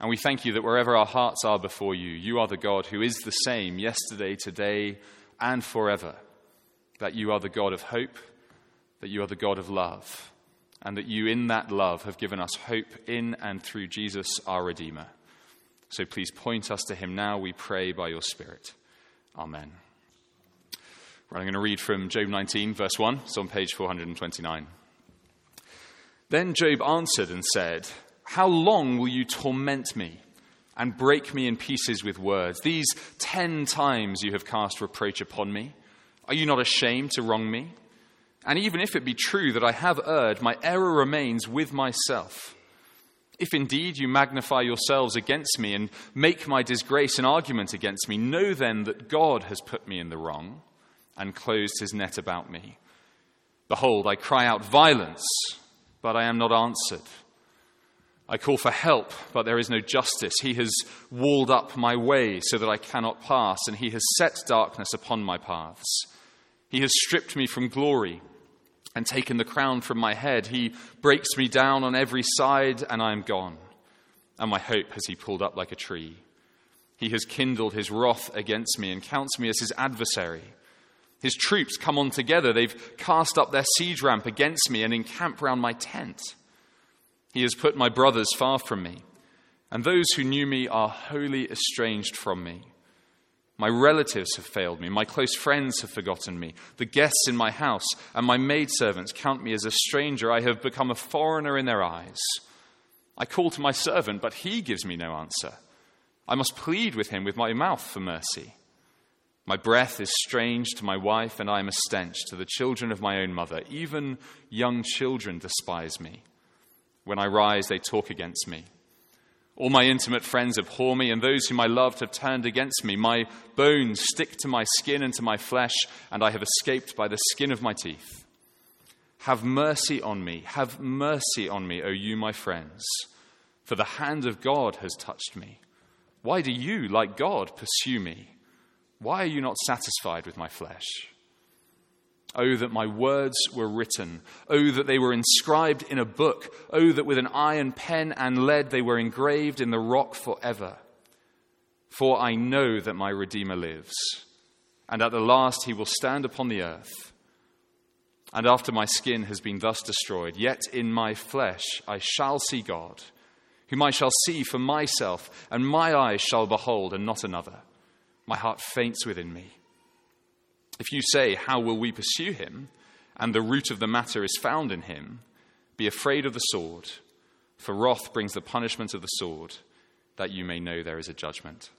And we thank you that wherever our hearts are before you, you are the God who is the same yesterday, today, and forever. That you are the God of hope, that you are the God of love, and that you in that love have given us hope in and through Jesus, our Redeemer. So please point us to him now, we pray, by your Spirit. Amen. Right, I'm going to read from Job 19, verse 1. It's on page 429. Then Job answered and said, "How long will you torment me and break me in pieces with words? These 10 times you have cast reproach upon me. Are you not ashamed to wrong me? And even if it be true that I have erred, my error remains with myself. If indeed you magnify yourselves against me and make my disgrace an argument against me, know then that God has put me in the wrong and closed his net about me. Behold, I cry out violence, but I am not answered. I call for help, but there is no justice. He has walled up my way so that I cannot pass, and he has set darkness upon my paths. He has stripped me from glory and taken the crown from my head. He breaks me down on every side, and I am gone. And my hope has he pulled up like a tree. He has kindled his wrath against me and counts me as his adversary. His troops come on together. They've cast up their siege ramp against me and encamp round my tent. He has put my brothers far from me, and those who knew me are wholly estranged from me. My relatives have failed me. My close friends have forgotten me. The guests in my house and my maidservants count me as a stranger. I have become a foreigner in their eyes. I call to my servant, but he gives me no answer. I must plead with him with my mouth for mercy. My breath is strange to my wife, and I am a stench to the children of my own mother. Even young children despise me. When I rise, they talk against me. All my intimate friends abhor me, and those whom I loved have turned against me. My bones stick to my skin and to my flesh, and I have escaped by the skin of my teeth. Have mercy on me, O you, my friends, for the hand of God has touched me. Why do you, like God, pursue me? Why are you not satisfied with my flesh? Oh, that my words were written. Oh, that they were inscribed in a book. Oh, that with an iron pen and lead they were engraved in the rock forever. For I know that my Redeemer lives, and at the last he will stand upon the earth. And after my skin has been thus destroyed, yet in my flesh I shall see God, whom I shall see for myself, and my eyes shall behold, and not another. My heart faints within me. If you say, how will we pursue him? And the root of the matter is found in him. Be afraid of the sword, for wrath brings the punishment of the sword, that you may know there is a judgment.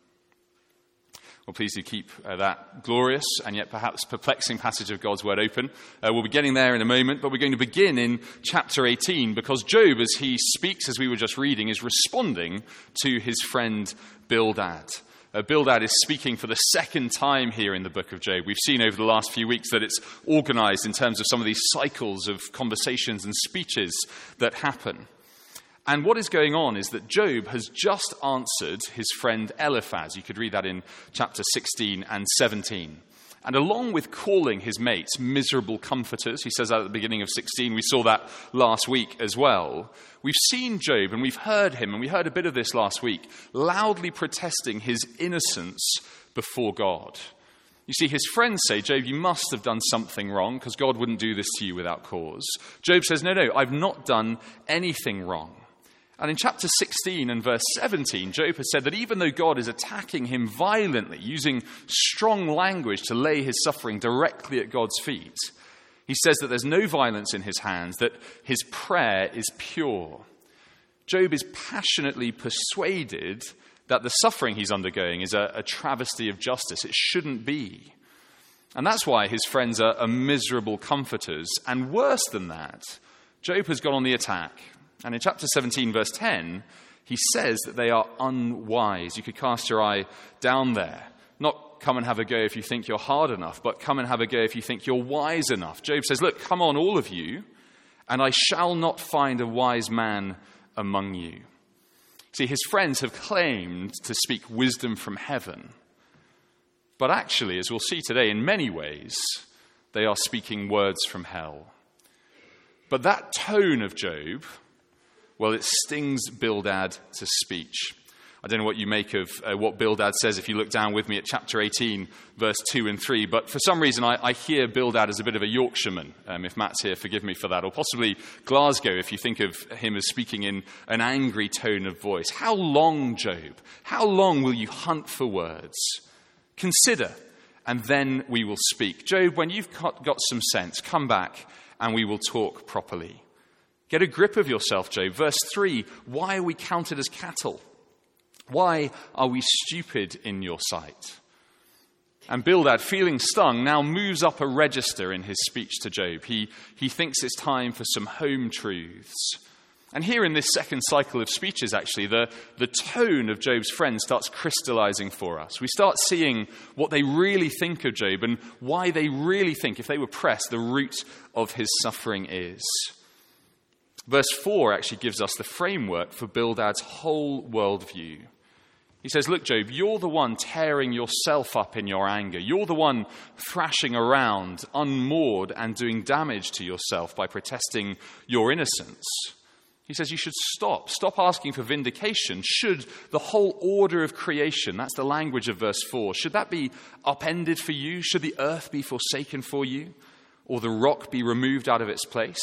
Well, please do keep that glorious and yet perhaps perplexing passage of God's word open. We'll be getting there in a moment, but we're going to begin in chapter 18 because Job, as he speaks, as we were just reading, is responding to his friend Bildad. Bildad is speaking for the second time here in the book of Job. We've seen over the last few weeks that it's organized in terms of some of these cycles of conversations and speeches that happen. And what is going on is that Job has just answered his friend Eliphaz. You could read that in chapter 16 and 17. And along with calling his mates miserable comforters, he says that at the beginning of 16, we saw that last week as well. We've seen Job, and we've heard him, and we heard a bit of this last week, loudly protesting his innocence before God. You see, his friends say, Job, you must have done something wrong, because God wouldn't do this to you without cause. Job says, no, I've not done anything wrong. And in chapter 16 and verse 17, Job has said that even though God is attacking him violently, using strong language to lay his suffering directly at God's feet, he says that there's no violence in his hands, that his prayer is pure. Job is passionately persuaded that the suffering he's undergoing is a travesty of justice. It shouldn't be. And that's why his friends are miserable comforters. And worse than that, Job has gone on the attack. And in chapter 17, verse 10, he says that they are unwise. You could cast your eye down there. Not come and have a go if you think you're hard enough, but come and have a go if you think you're wise enough. Job says, look, come on, all of you, and I shall not find a wise man among you. See, his friends have claimed to speak wisdom from heaven. But actually, as we'll see today, in many ways, they are speaking words from hell. But that tone of Job, well, it stings Bildad to speech. I don't know what you make of what Bildad says if you look down with me at chapter 18, verse 2 and 3. But for some reason, I hear Bildad as a bit of a Yorkshireman. If Matt's here, forgive me for that. Or possibly Glasgow, if you think of him as speaking in an angry tone of voice. How long, Job? How long will you hunt for words? Consider, and then we will speak. Job, when you've got some sense, come back and we will talk properly. Get a grip of yourself, Job. Verse 3, why are we counted as cattle? Why are we stupid in your sight? And Bildad, feeling stung, now moves up a register in his speech to Job. He thinks it's time for some home truths. And here in this second cycle of speeches, actually, the tone of Job's friends starts crystallizing for us. We start seeing what they really think of Job and why they really think, if they were pressed, the root of his suffering is. Verse 4 actually gives us the framework for Bildad's whole worldview. He says, look, Job, you're the one tearing yourself up in your anger. You're the one thrashing around, unmoored, and doing damage to yourself by protesting your innocence. He says you should stop asking for vindication. Should the whole order of creation, that's the language of verse 4, should that be upended for you? Should the earth be forsaken for you? Or the rock be removed out of its place?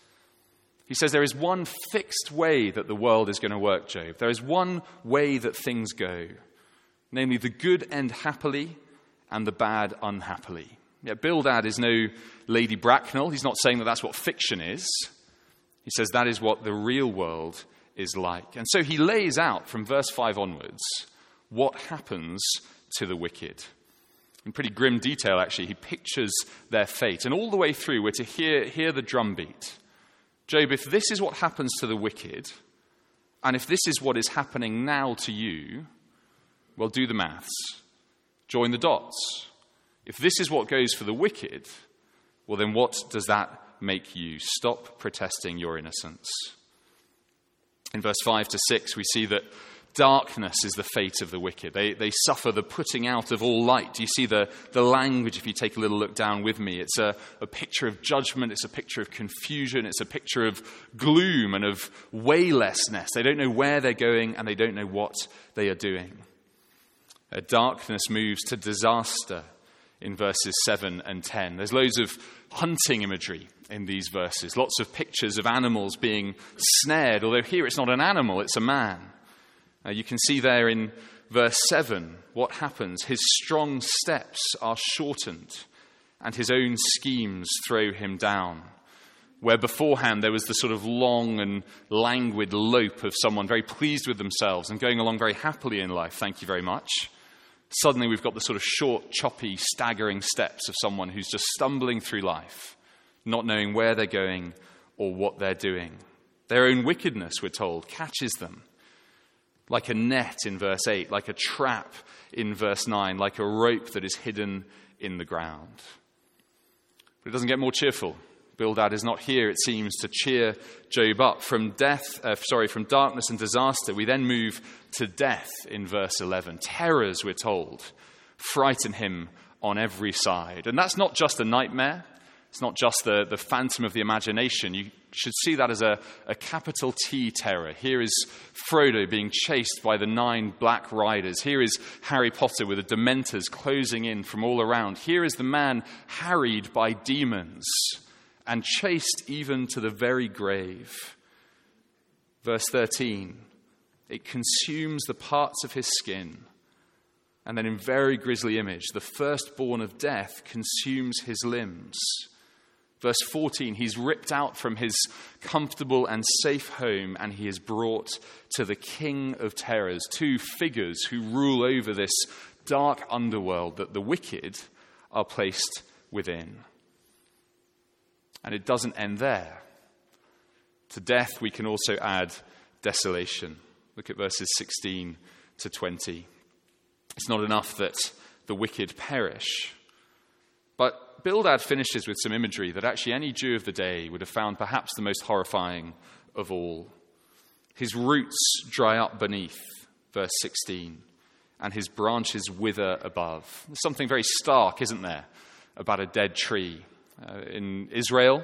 He says there is one fixed way that the world is going to work, Job. There is one way that things go. Namely, the good end happily and the bad unhappily. Yeah, Bildad is no Lady Bracknell. He's not saying that that's what fiction is. He says that is what the real world is like. And so he lays out from verse 5 onwards what happens to the wicked. In pretty grim detail, actually, he pictures their fate. And all the way through, we're to hear the drumbeat. Job, if this is what happens to the wicked, and if this is what is happening now to you, well, do the maths. Join the dots. If this is what goes for the wicked, well, then what does that make you? Stop protesting your innocence. In verse 5 to 6, we see that darkness is the fate of the wicked. They suffer the putting out of all light. You see the language, if you take a little look down with me. It's a picture of judgment. It's a picture of confusion. It's a picture of gloom and of waylessness. They don't know where they're going and they don't know what they are doing. Darkness moves to disaster in verses 7 and 10. There's loads of hunting imagery in these verses. Lots of pictures of animals being snared, although here it's not an animal, it's a man. You can see there in verse 7 what happens. His strong steps are shortened, and his own schemes throw him down. Where beforehand there was the sort of long and languid lope of someone very pleased with themselves and going along very happily in life, thank you very much. Suddenly we've got the sort of short, choppy, staggering steps of someone who's just stumbling through life, not knowing where they're going or what they're doing. Their own wickedness, we're told, catches them. Like a net in verse 8, like a trap in verse 9, like a rope that is hidden in the ground. But it doesn't get more cheerful. Bildad is not here, it seems, to cheer Job up. From darkness and disaster, we then move to death in verse 11. Terrors, we're told, frighten him on every side. And that's not just a nightmare. It's not just the phantom of the imagination. You should see that as a capital T terror. Here is Frodo being chased by the 9 black riders. Here is Harry Potter with the Dementors closing in from all around. Here is the man harried by demons and chased even to the very grave. Verse 13, it consumes the parts of his skin. And then in very grisly image, the firstborn of death consumes his limbs. Verse 14, he's ripped out from his comfortable and safe home and he is brought to the King of Terrors, 2 figures who rule over this dark underworld that the wicked are placed within. And it doesn't end there. To death we can also add desolation. Look at verses 16 to 20. It's not enough that the wicked perish, but Bildad finishes with some imagery that actually any Jew of the day would have found perhaps the most horrifying of all. His roots dry up beneath, verse 16, and his branches wither above. There's something very stark, isn't there, about a dead tree. In Israel,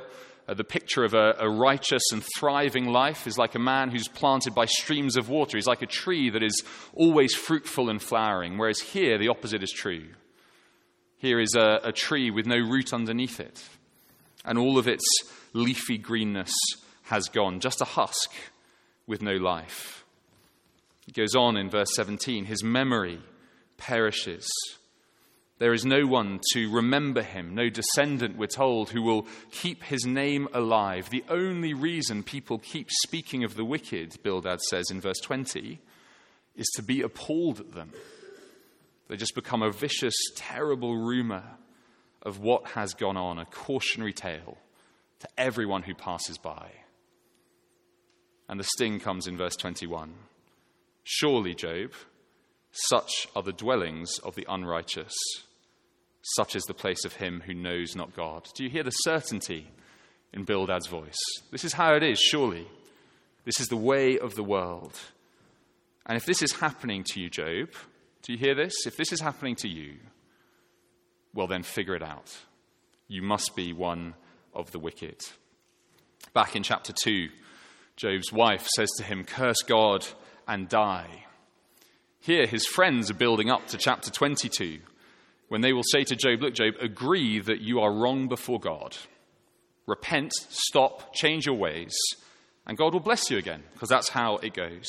The picture of a righteous and thriving life is like a man who's planted by streams of water. He's like a tree that is always fruitful and flowering, whereas here the opposite is true. Here is a tree with no root underneath it, and all of its leafy greenness has gone, just a husk with no life. It goes on in verse 17, his memory perishes. There is no one to remember him, no descendant, we're told, who will keep his name alive. The only reason people keep speaking of the wicked, Bildad says in verse 20, is to be appalled at them. They just become a vicious, terrible rumor of what has gone on, a cautionary tale to everyone who passes by. And the sting comes in verse 21. Surely, Job, such are the dwellings of the unrighteous. Such is the place of him who knows not God. Do you hear the certainty in Bildad's voice? This is how it is, surely. This is the way of the world. And if this is happening to you, Job, do you hear this? If this is happening to you, well then figure it out. You must be one of the wicked. Back in chapter 2, Job's wife says to him, curse God and die. Here his friends are building up to chapter 22, when they will say to Job, look, Job, agree that you are wrong before God. Repent, stop, change your ways, and God will bless you again, because that's how it goes.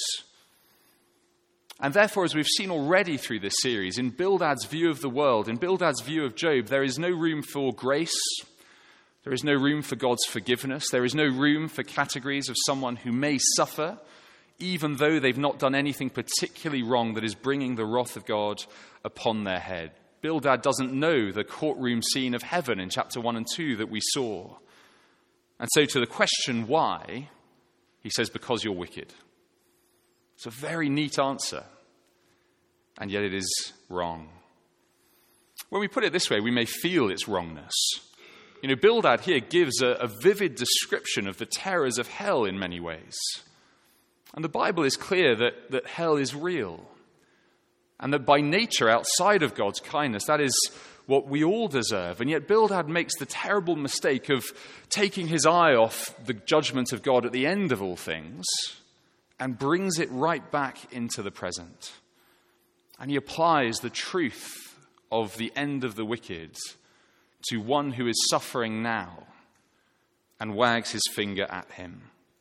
And therefore, as we've seen already through this series, in Bildad's view of the world, in Bildad's view of Job, there is no room for grace. There is no room for God's forgiveness. There is no room for categories of someone who may suffer, even though they've not done anything particularly wrong that is bringing the wrath of God upon their head. Bildad doesn't know the courtroom scene of heaven in chapter 1 and 2 that we saw. And so to the question why, he says, because you're wicked. It's a very neat answer, and yet it is wrong. When we put it this way, we may feel its wrongness. You know, Bildad here gives a vivid description of the terrors of hell in many ways. And the Bible is clear that hell is real. And that by nature, outside of God's kindness, that is what we all deserve. And yet Bildad makes the terrible mistake of taking his eye off the judgment of God at the end of all things and brings it right back into the present. And he applies the truth of the end of the wicked to one who is suffering now and wags his finger at him.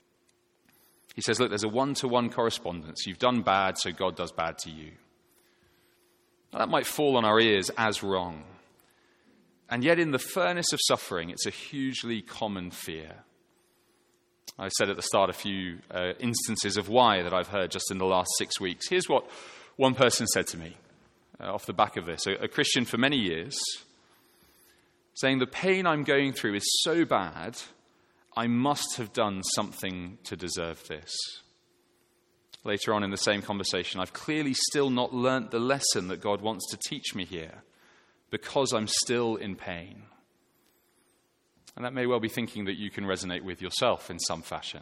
He says, look, there's a one-to-one correspondence. You've done bad, so God does bad to you. Now, that might fall on our ears as wrong. And yet in the furnace of suffering, it's a hugely common fear. I said at the start a few instances of why that I've heard just in the last 6 weeks. Here's what one person said to me off the back of this, a Christian for many years, saying, the pain I'm going through is so bad, I must have done something to deserve this. Later on in the same conversation, I've clearly still not learnt the lesson that God wants to teach me here because I'm still in pain. And that may well be thinking that you can resonate with yourself in some fashion.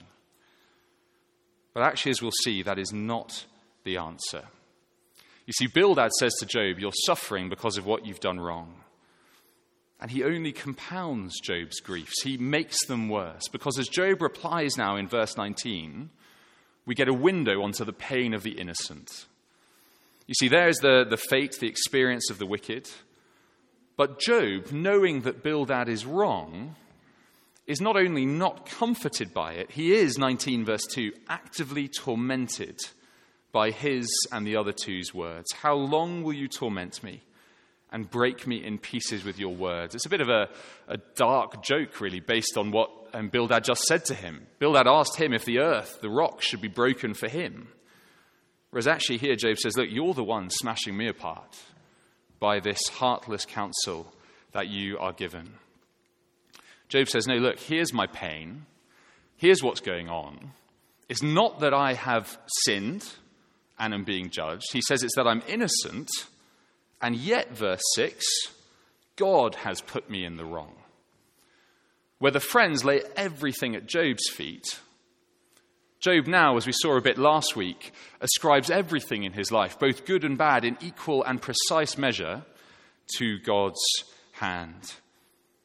But actually, as we'll see, that is not the answer. You see, Bildad says to Job, you're suffering because of what you've done wrong. And he only compounds Job's griefs. He makes them worse. Because as Job replies now in verse 19, we get a window onto the pain of the innocent. You see, there's the fate, the experience of the wicked. But Job, knowing that Bildad is wrong, is not only not comforted by it, he is, 19 verse 2, actively tormented by his and the other two's words. How long will you torment me and break me in pieces with your words? It's a bit of a dark joke, really, based on what Bildad just said to him. Bildad asked him if the earth, the rock, should be broken for him. Whereas actually here Job says, look, you're the one smashing me apart by this heartless counsel that you are given. Job says, no, look, here's my pain. Here's what's going on. It's not that I have sinned and am being judged. He says it's that I'm innocent. And yet, verse 6, God has put me in the wrong. Where the friends lay everything at Job's feet, Job now, as we saw a bit last week, ascribes everything in his life, both good and bad, in equal and precise measure to God's hand.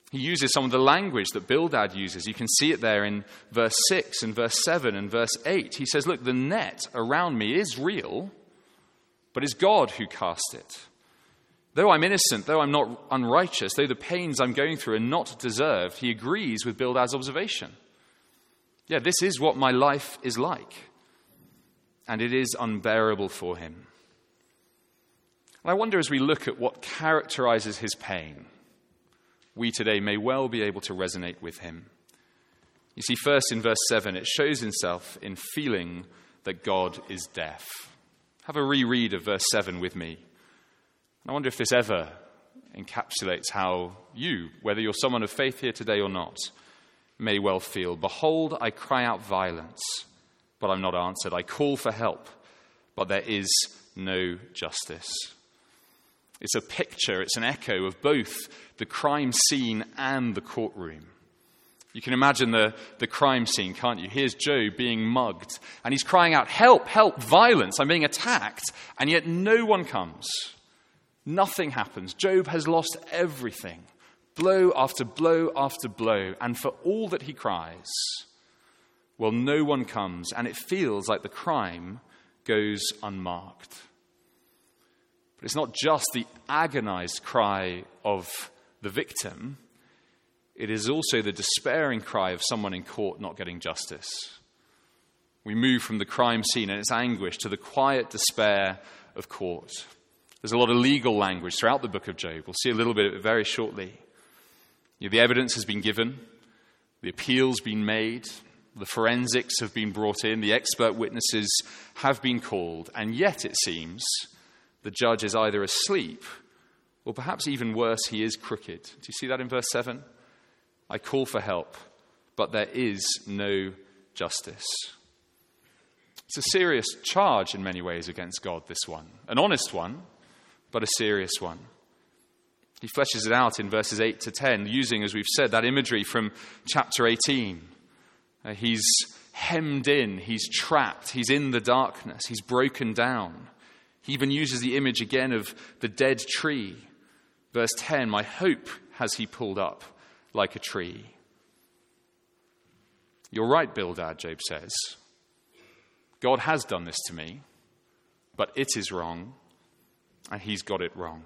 He uses some of the language that Bildad uses. You can see it there in verse 6 and verse 7 and verse 8. He says, look, the net around me is real, but it's God who cast it. Though I'm innocent, though I'm not unrighteous, though the pains I'm going through are not deserved, he agrees with Bildad's observation. Yeah, this is what my life is like, and it is unbearable for him. And I wonder, as we look at what characterizes his pain, we today may well be able to resonate with him. You see, first in verse 7, it shows himself in feeling that God is deaf. Have a reread of verse 7 with me. I wonder if this ever encapsulates how you, whether you're someone of faith here today or not, may well feel. Behold, I cry out violence, but I'm not answered. I call for help, but there is no justice. It's a picture, it's an echo of both the crime scene and the courtroom. You can imagine the crime scene, can't you? Here's Job being mugged, and he's crying out, help, help, violence, I'm being attacked, and yet no one comes. Nothing happens. Job has lost everything, blow after blow after blow, and for all that he cries, well, no one comes, and it feels like the crime goes unmarked. But it's not just the agonized cry of the victim. It is also the despairing cry of someone in court not getting justice. We move from the crime scene and its anguish to the quiet despair of court. There's a lot of legal language throughout the book of Job. We'll see a little bit of it very shortly. The evidence has been given. The appeal's been made. The forensics have been brought in. The expert witnesses have been called. And yet, it seems, the judge is either asleep or perhaps even worse, he is crooked. Do you see that in verse 7? I call for help, but there is no justice. It's a serious charge in many ways against God, this one. An honest one, but a serious one. He fleshes it out in verses 8 to 10, using, as we've said, that imagery from chapter 18. He's hemmed in, he's trapped, he's in the darkness, he's broken down. He even uses the image again of the dead tree. Verse 10, my hope has he pulled up like a tree. You're right, Bildad, Job says. God has done this to me, but it is wrong, and he's got it wrong.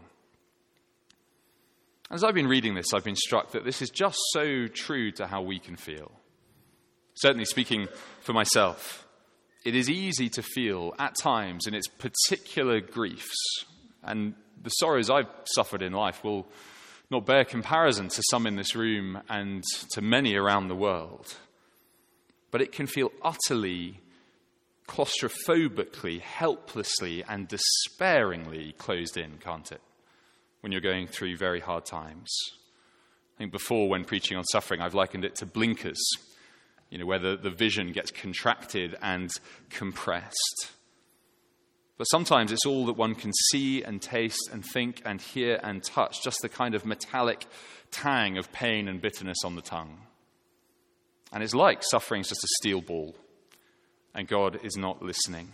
As I've been reading this, I've been struck that this is just so true to how we can feel. Certainly speaking for myself, it is easy to feel at times in its particular griefs, and the sorrows I've suffered in life will not bear comparison to some in this room and to many around the world. But it can feel utterly, claustrophobically, helplessly, and despairingly closed in, can't it? When you're going through very hard times. I think before, when preaching on suffering, I've likened it to blinkers, where the vision gets contracted and compressed. But sometimes it's all that one can see and taste and think and hear and touch, just the kind of metallic tang of pain and bitterness on the tongue. And it's like suffering's just a steel ball, and God is not listening.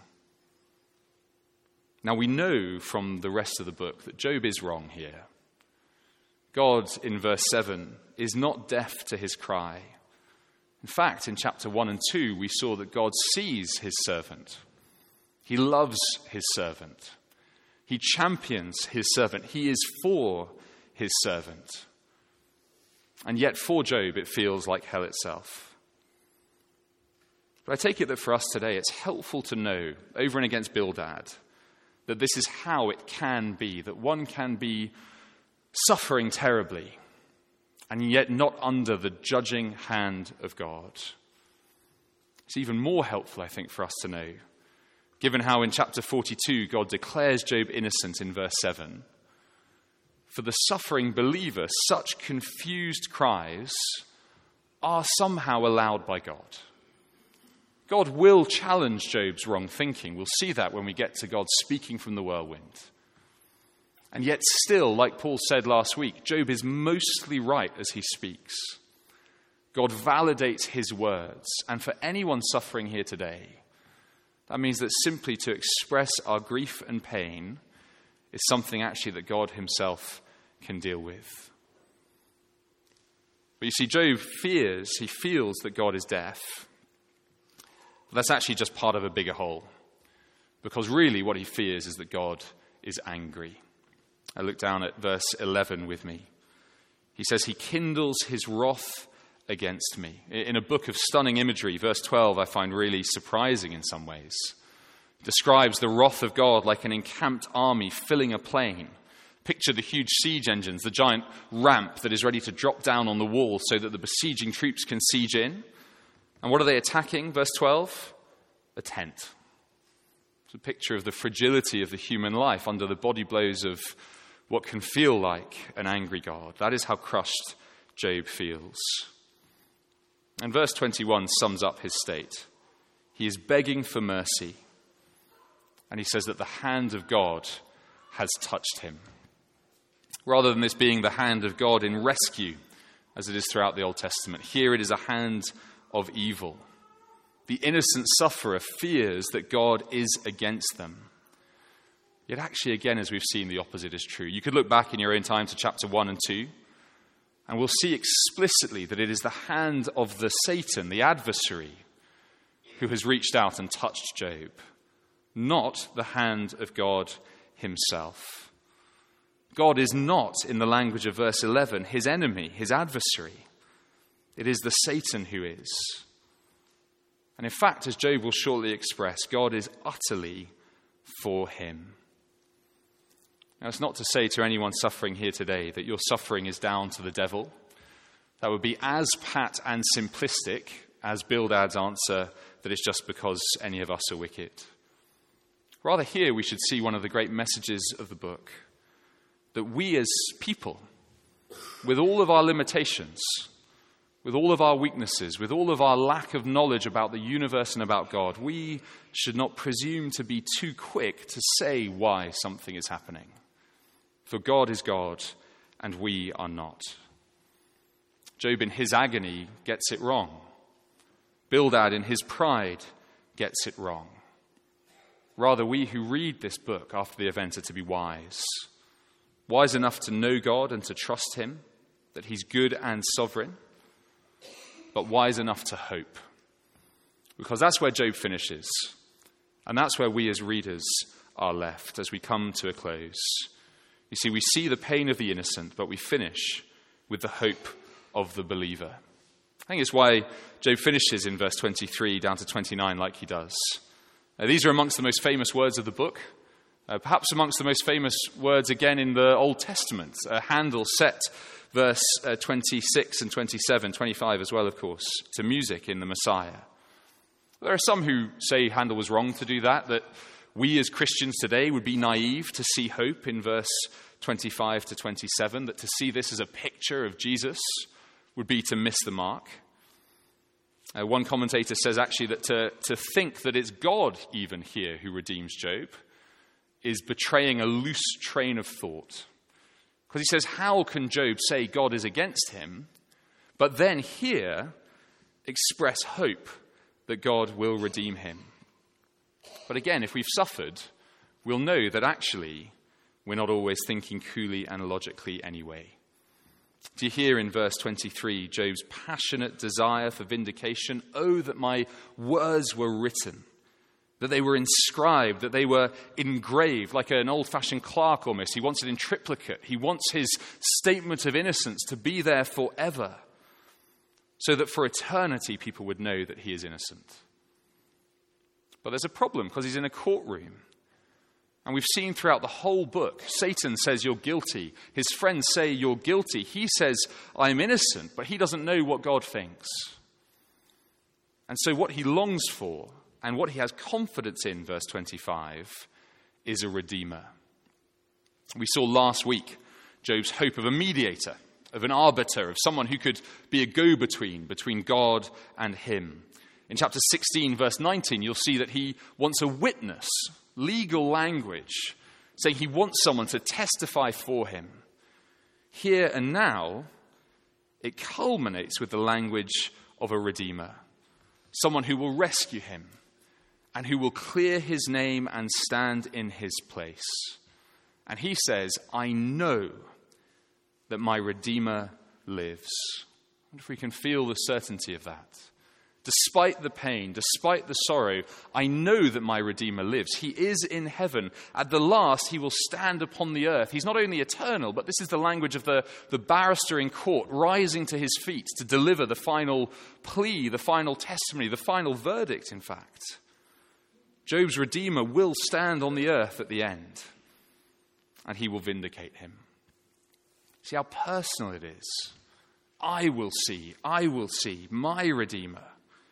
Now we know from the rest of the book that Job is wrong here. God, in verse 7, is not deaf to his cry. In fact, in chapter 1 and 2, we saw that God sees his servant. He loves his servant. He champions his servant. He is for his servant. And yet for Job, it feels like hell itself. But I take it that for us today, it's helpful to know, over and against Bildad, that this is how it can be, that one can be suffering terribly, and yet not under the judging hand of God. It's even more helpful, I think, for us to know, given how in chapter 42, God declares Job innocent in verse 7. For the suffering believer, such confused cries are somehow allowed by God. God will challenge Job's wrong thinking. We'll see that when we get to God speaking from the whirlwind. And yet still, like Paul said last week, Job is mostly right as he speaks. God validates his words. And for anyone suffering here today, that means that simply to express our grief and pain is something actually that God himself can deal with. But you see, Job feels that God is deaf. But that's actually just part of a bigger whole. Because really what he fears is that God is angry. I look down at verse 11 with me. He says, he kindles his wrath against me. In a book of stunning imagery, verse 12 I find really surprising in some ways. It describes the wrath of God like an encamped army filling a plain. Picture the huge siege engines, the giant ramp that is ready to drop down on the wall so that the besieging troops can siege in. And what are they attacking? Verse 12, a tent. It's a picture of the fragility of the human life under the body blows of what can feel like an angry God. That is how crushed Job feels. And verse 21 sums up his state. He is begging for mercy. And he says that the hand of God has touched him. Rather than this being the hand of God in rescue, as it is throughout the Old Testament, here it is a hand of evil. The innocent sufferer fears that God is against them. Yet actually, again, as we've seen, the opposite is true. You could look back in your own time to chapter 1 and 2, and we'll see explicitly that it is the hand of the Satan, the adversary, who has reached out and touched Job, not the hand of God himself. God is not, in the language of verse 11, his enemy, his adversary. It is the Satan who is. And in fact, as Job will shortly express, God is utterly for him. Now, it's not to say to anyone suffering here today that your suffering is down to the devil. That would be as pat and simplistic as Bildad's answer that it's just because any of us are wicked. Rather, here we should see one of the great messages of the book, that we as people, with all of our limitations, with all of our weaknesses, with all of our lack of knowledge about the universe and about God, we should not presume to be too quick to say why something is happening. For God is God, and we are not. Job in his agony gets it wrong. Bildad in his pride gets it wrong. Rather, we who read this book after the event are to be wise. Wise enough to know God and to trust him, that he's good and sovereign, but wise enough to hope. Because that's where Job finishes, and that's where we as readers are left as we come to a close. You see, we see the pain of the innocent, but we finish with the hope of the believer. I think it's why Job finishes in verse 23 down to 29 like he does. These are amongst the most famous words of the book, perhaps amongst the most famous words again in the Old Testament. Handel set verse 26 and 27, 25 as well, of course, to music in the Messiah. There are some who say Handel was wrong to do that we as Christians today would be naive to see hope in verse 25 to 27, that to see this as a picture of Jesus would be to miss the mark. One commentator says actually that to think that it's God even here who redeems Job is betraying a loose train of thought. Because he says, how can Job say God is against him, but then here express hope that God will redeem him? But again, if we've suffered, we'll know that actually we're not always thinking coolly and logically anyway. Do you hear in verse 23 Job's passionate desire for vindication? Oh, that my words were written, that they were inscribed, that they were engraved, like an old-fashioned clerk almost. He wants it in triplicate. He wants his statement of innocence to be there forever, so that for eternity people would know that he is innocent. But there's a problem, because he's in a courtroom. And we've seen throughout the whole book, Satan says you're guilty. His friends say you're guilty. He says, I'm innocent, but he doesn't know what God thinks. And so what he longs for, and what he has confidence in, verse 25, is a redeemer. We saw last week Job's hope of a mediator, of an arbiter, of someone who could be a go-between between God and him. In chapter 16, verse 19, you'll see that he wants a witness, legal language, saying he wants someone to testify for him. Here and now, it culminates with the language of a redeemer, someone who will rescue him and who will clear his name and stand in his place. And he says, I know that my Redeemer lives. wonder if we can feel the certainty of that. Despite the pain, despite the sorrow, I know that my Redeemer lives. He is in heaven. At the last, he will stand upon the earth. He's not only eternal, but this is the language of the barrister in court, rising to his feet to deliver the final plea, the final testimony, the final verdict, in fact. Job's Redeemer will stand on the earth at the end, and he will vindicate him. See how personal it is. I will see my Redeemer.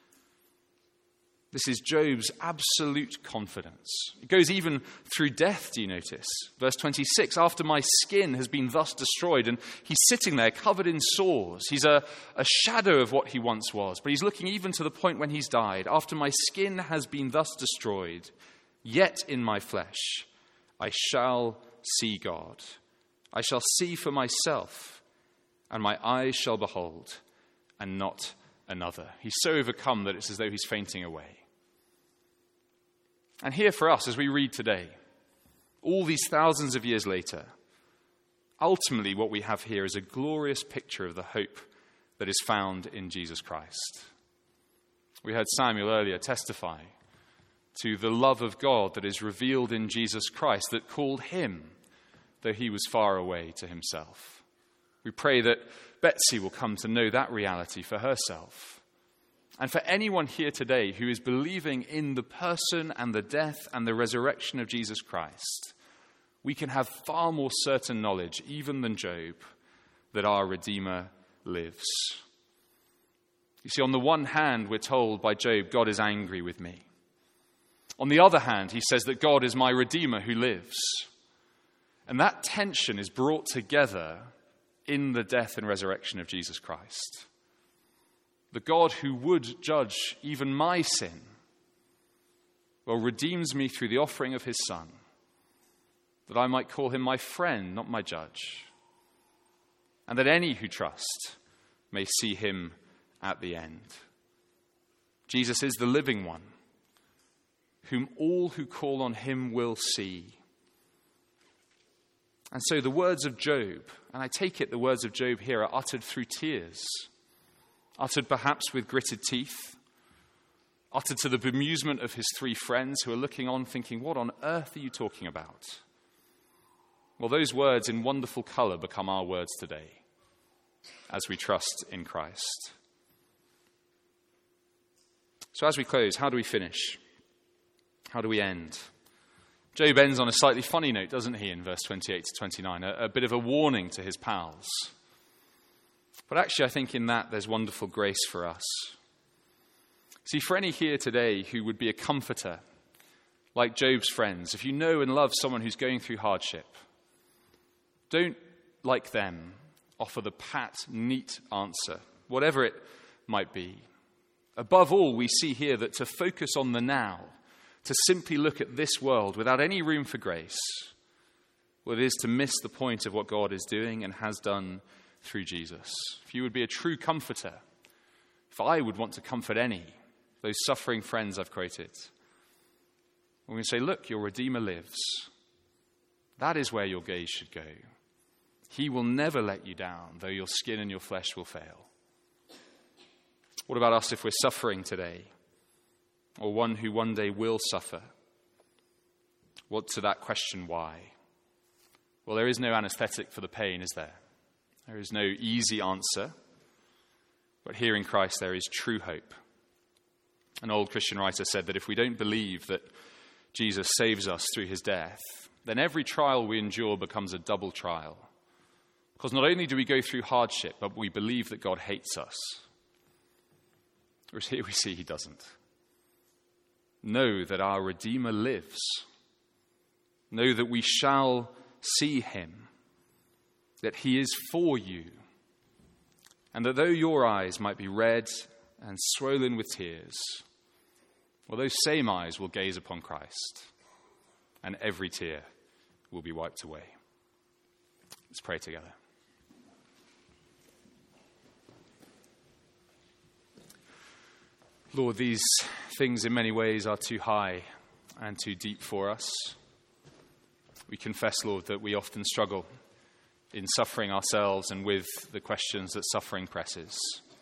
This is Job's absolute confidence. It goes even through death, do you notice? Verse 26, after my skin has been thus destroyed, and he's sitting there covered in sores. He's a shadow of what he once was, but he's looking even to the point when he's died. After my skin has been thus destroyed, yet in my flesh I shall see God. I shall see for myself, and my eyes shall behold, and not another. He's so overcome that it's as though he's fainting away. And here for us, as we read today, all these thousands of years later, ultimately what we have here is a glorious picture of the hope that is found in Jesus Christ. We heard Samuel earlier testify to the love of God that is revealed in Jesus Christ, that called him, though he was far away, to himself. We pray that Betsy will come to know that reality for herself. And for anyone here today who is believing in the person and the death and the resurrection of Jesus Christ, we can have far more certain knowledge, even than Job, that our Redeemer lives. You see, on the one hand, we're told by Job, God is angry with me. On the other hand, he says that God is my Redeemer who lives. And that tension is brought together in the death and resurrection of Jesus Christ. The God who would judge even my sin, well, redeems me through the offering of his Son, that I might call him my friend, not my judge, and that any who trust may see him at the end. Jesus is the living one, whom all who call on him will see. And so the words of Job, and I take it the words of Job here are uttered through tears, uttered perhaps with gritted teeth, uttered to the bemusement of his three friends who are looking on thinking, what on earth are you talking about? Well, those words in wonderful colour become our words today as we trust in Christ. So as we close, how do we finish? How do we end? Job ends on a slightly funny note, doesn't he, in verse 28 to 29, a bit of a warning to his pals. But actually, I think in that there's wonderful grace for us. See, for any here today who would be a comforter, like Job's friends, if you know and love someone who's going through hardship, don't, like them, offer the pat, neat answer, whatever it might be. Above all, we see here that to focus on the now, to simply look at this world without any room for grace, well, it is to miss the point of what God is doing and has done through Jesus. If you would be a true comforter, if I would want to comfort any, those suffering friends I've quoted, we're going to say, look, your Redeemer lives. That is where your gaze should go. He will never let you down, though your skin and your flesh will fail. What about us if we're suffering today, or one who one day will suffer? What to that question, why? Well, there is no anesthetic for the pain, is there? There is no easy answer. But here in Christ there is true hope. An old Christian writer said that if we don't believe that Jesus saves us through his death, then every trial we endure becomes a double trial. Because not only do we go through hardship, but we believe that God hates us. Whereas here we see he doesn't. Know that our Redeemer lives. Know that we shall see him. That he is for you. And that though your eyes might be red and swollen with tears, well, those same eyes will gaze upon Christ, and every tear will be wiped away. Let's pray together. Lord, these things in many ways are too high and too deep for us. We confess, Lord, that we often struggle in suffering ourselves and with the questions that suffering presses.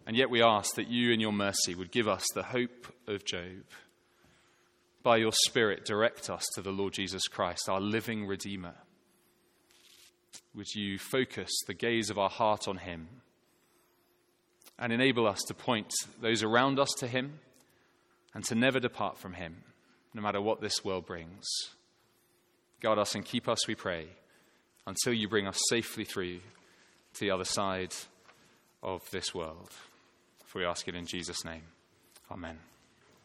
And yet we ask that you in your mercy would give us the hope of Job. By your Spirit, direct us to the Lord Jesus Christ, our living Redeemer. Would you focus the gaze of our heart on him and enable us to point those around us to him and to never depart from him, no matter what this world brings. Guard us and keep us, we pray, until you bring us safely through to the other side of this world. For we ask it in Jesus' name. Amen.